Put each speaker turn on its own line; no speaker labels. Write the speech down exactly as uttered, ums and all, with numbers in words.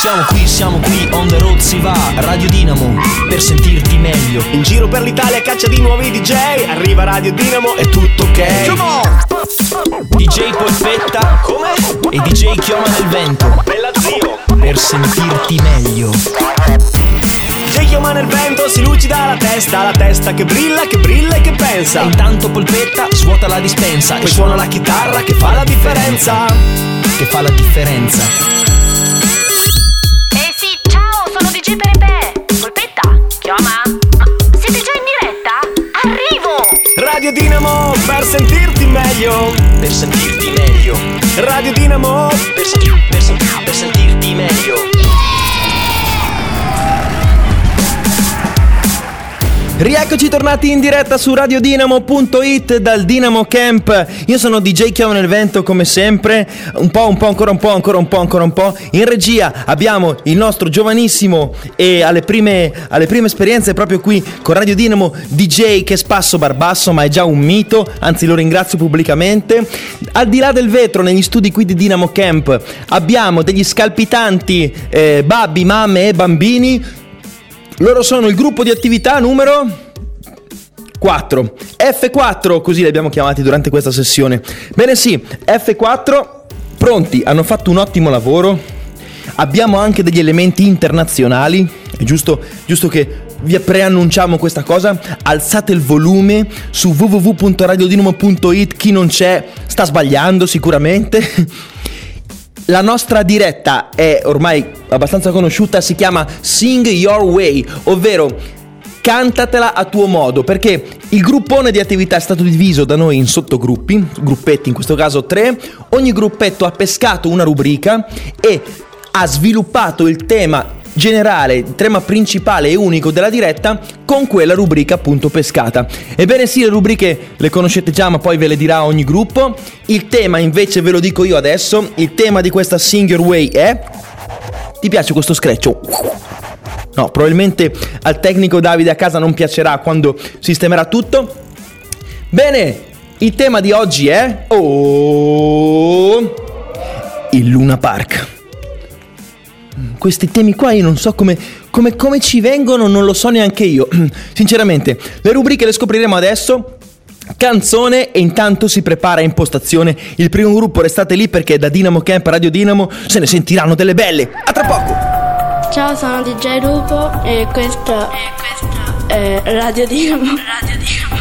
Siamo qui, siamo qui, on the road si va. Radio Dinamo, per sentirti meglio.
In giro per l'Italia caccia di nuovi D J. Arriva Radio Dinamo, è tutto ok.
Come on! D J Polpetta.
Come?
E D J Chioma nel vento.
Bella zio.
Per sentirti meglio.
D J Chioma nel vento, si lucida la testa. La testa che brilla, che brilla e che pensa.
E intanto Polpetta svuota la dispensa.
Poi suona la chitarra che fa la differenza.
Che fa la differenza.
D J Pepe, Polpetta, Chioma, ma siete già in diretta? Arrivo!
Radio Dinamo, per sentirti meglio.
Per sentirti meglio.
Radio Dinamo,
per, sen- per, sen- per sentirti meglio. Rieccoci tornati in diretta su radio dinamo punto it dal Dinamo Camp. Io sono D J Chioma nel vento come sempre. Un po', un po', ancora un po', ancora un po', ancora un po'. In regia abbiamo il nostro giovanissimo e alle prime, alle prime esperienze proprio qui con Radio Dinamo D J che è Spasso Barbasso, ma è già un mito, anzi lo ringrazio pubblicamente. Al di là del vetro, negli studi qui di Dinamo Camp, abbiamo degli scalpitanti eh, babbi, mamme e bambini. Loro sono il gruppo di attività numero quattro, F quattro, così li abbiamo chiamati durante questa sessione. Bene sì, F quattro, pronti, hanno fatto un ottimo lavoro. Abbiamo anche degli elementi internazionali. È giusto, giusto che vi preannunciamo questa cosa. Alzate il volume su w w w punto radio dinamo punto it. Chi non c'è sta sbagliando sicuramente. La nostra diretta è ormai abbastanza conosciuta, si chiama Sing Your Way, ovvero cantatela a tuo modo, perché il gruppone di attività è stato diviso da noi in sottogruppi, gruppetti, in questo caso tre. Ogni gruppetto ha pescato una rubrica e ha sviluppato il tema generale, il tema principale e unico della diretta con quella rubrica appunto pescata. Ebbene sì, le rubriche le conoscete già, ma poi ve le dirà ogni gruppo. Il tema invece ve lo dico io adesso. Il tema di questa Sing Your Way è... Ti piace questo screccio? No, probabilmente al tecnico Davide a casa non piacerà quando sistemerà tutto. Bene, il tema di oggi è... Oh... il Luna Park. Questi temi qua io non so come, come, come ci vengono, non lo so neanche io. Sinceramente, le rubriche le scopriremo adesso. Canzone e intanto si prepara impostazione. Il primo gruppo restate lì perché da Dinamo Camp Radio Dinamo se ne sentiranno delle belle. A tra poco.
Ciao, sono D J Lupo e questo, e questo è Radio Dinamo. Radio Dinamo.